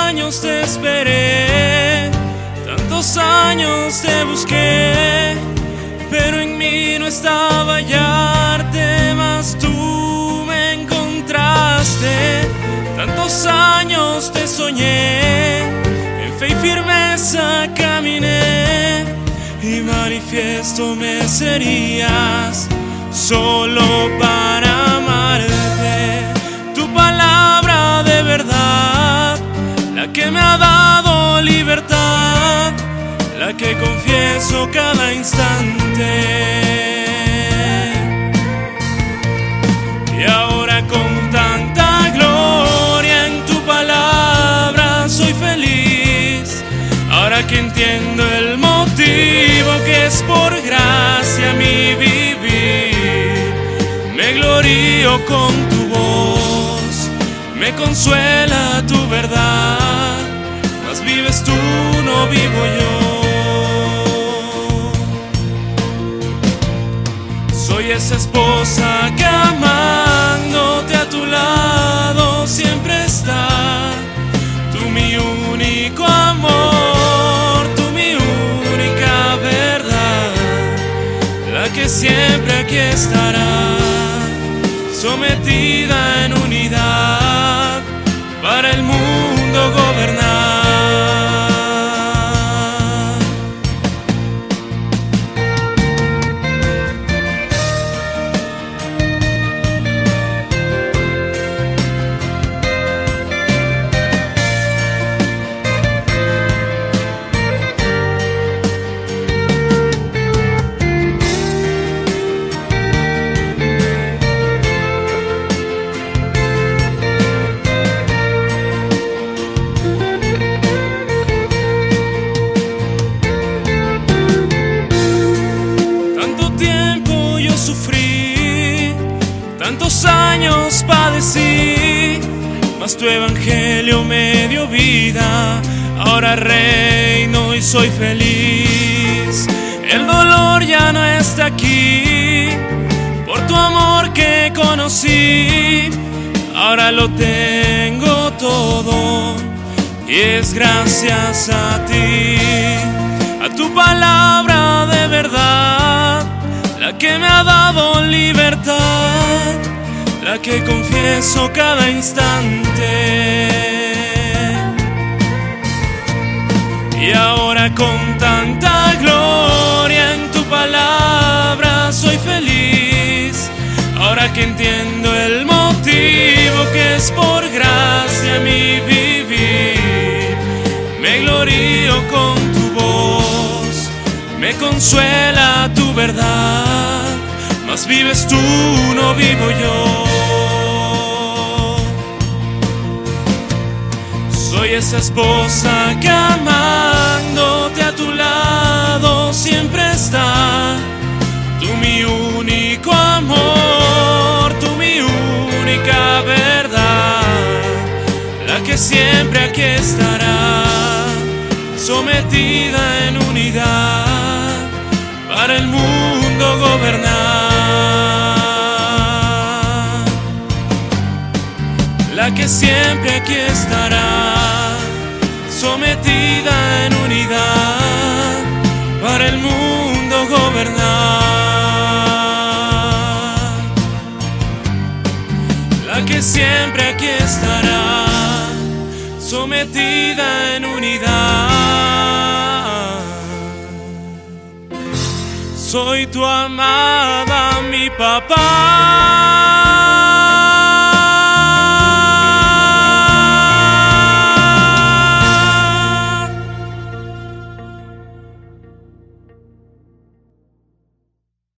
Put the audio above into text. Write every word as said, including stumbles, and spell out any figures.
años te esperé, tantos años te busqué, pero en mí no estaba hallarte, mas tú me encontraste. Tantos años te soñé, en fe y firmeza caminé, y manifiesto me serías solo para amarte. Tu palabra de verdad, la que me ha dado libertad, la que confieso cada instante. Y ahora con tanta gloria en tu palabra soy feliz. Ahora que entiendo el motivo que es por gracia mi vivir, me glorío con tu voz, me consuela tu verdad, mas vives tú, no vivo yo. Soy esa esposa que amándote a tu lado siempre está. Tú mi único amor, tú mi única verdad, la que siempre aquí estará, sometida en unidad, para el mundo gobernar. Sufrí, tantos años padecí, mas tu evangelio me dio vida. Ahora reino y soy feliz. El dolor ya no está aquí, por tu amor que conocí. Ahora lo tengo todo, y es gracias a ti, a tu palabra de verdad, la que me ha dado libertad, la que confieso cada instante. Y ahora con tanta gloria en tu palabra soy feliz. Ahora que entiendo el motivo que es por gracia mi vivir, me glorío con tu voz, me consuela tu verdad, mas vives tú, no vivo yo. Soy esa esposa que amándote a tu lado siempre está. Tú mi único amor, tú mi única verdad, la que siempre aquí estará, sometida en unidad, para el mundo gobernar, la que siempre aquí estará, sometida en unidad, para el mundo gobernar, la que siempre aquí estará, sometida en unidad. Soy tu amada, mi papá.